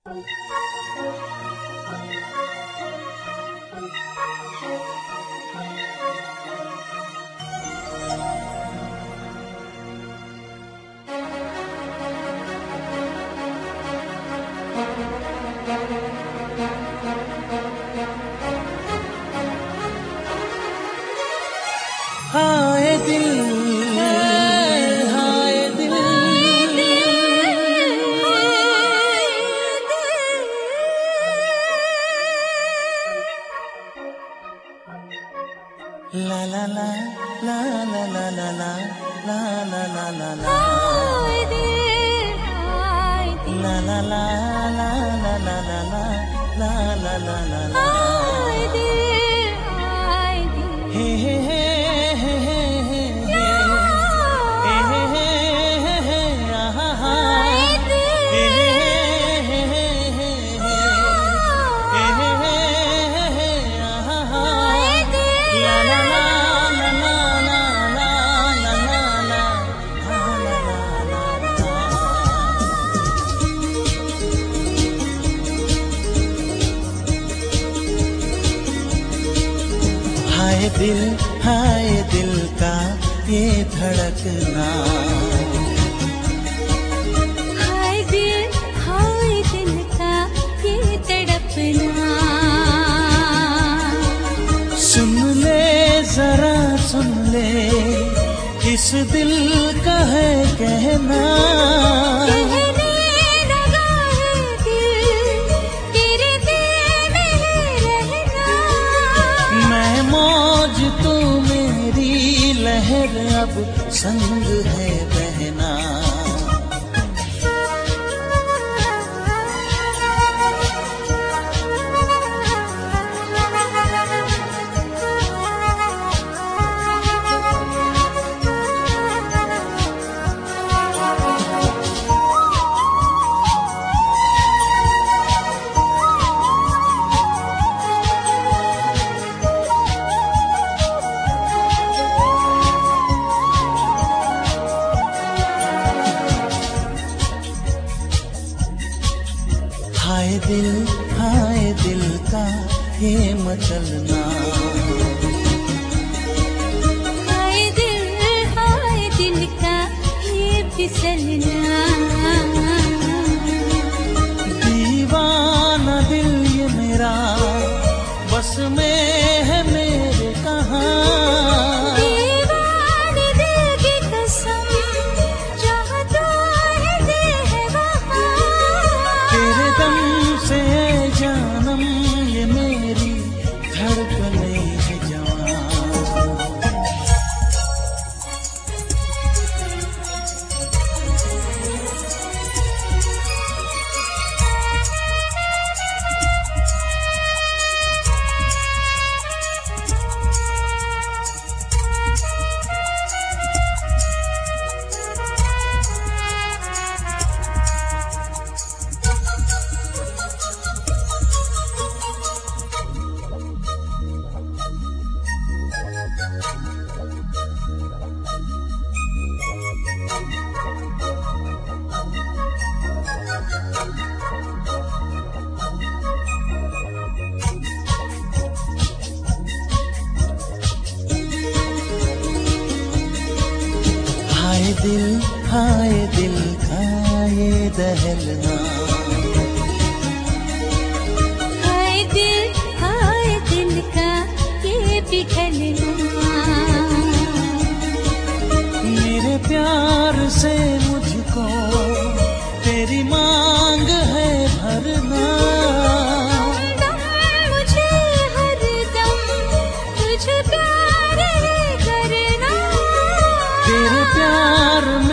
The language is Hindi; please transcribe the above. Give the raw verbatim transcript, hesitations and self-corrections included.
हाय दिल हाय दिल ला ला ला ला ला ला ला ला ला ला ला ला ला हाय दिल हाय दिल ला ला ला ला ला ला ला ला ला ला ला ला ला हाय दिल हाय दिल हे हे हे हे हे हे हे हे हे हे हे आहा हा हे हे हे हे हे हे हे हे हे आहा हा ला ला ला ला ला ला ला ला ला ला हाय दिल हाय दिल का ये धड़कना हाय दिल हाय दिल का ये तड़पना सुन ले जरा सुन ले किस दिल का है कहना कहने लगा है दिल तेरे दिल में रहना मैं मौज तू मेरी लहर अब संग है बहना हाय दिल हाय दिल का ये मचलना हाय दिल हाय दिल का ये फिसलना दीवाना दिल ये मेरा बस में है मेरे कहाँ दीवाने दिल की कसम जहाँ तू है दिल है वहाँ तेरे दम से जानम ये मेरी धड़कने है जवां हाय दिल हाय दिल का ये दहलना हाय दिल हाय दिल का ये पिघलना मेरे प्यार से मुझको तेरी मांग है भरना दम मुझे हर दम तुझ प्यार ही करना तेरे प्यार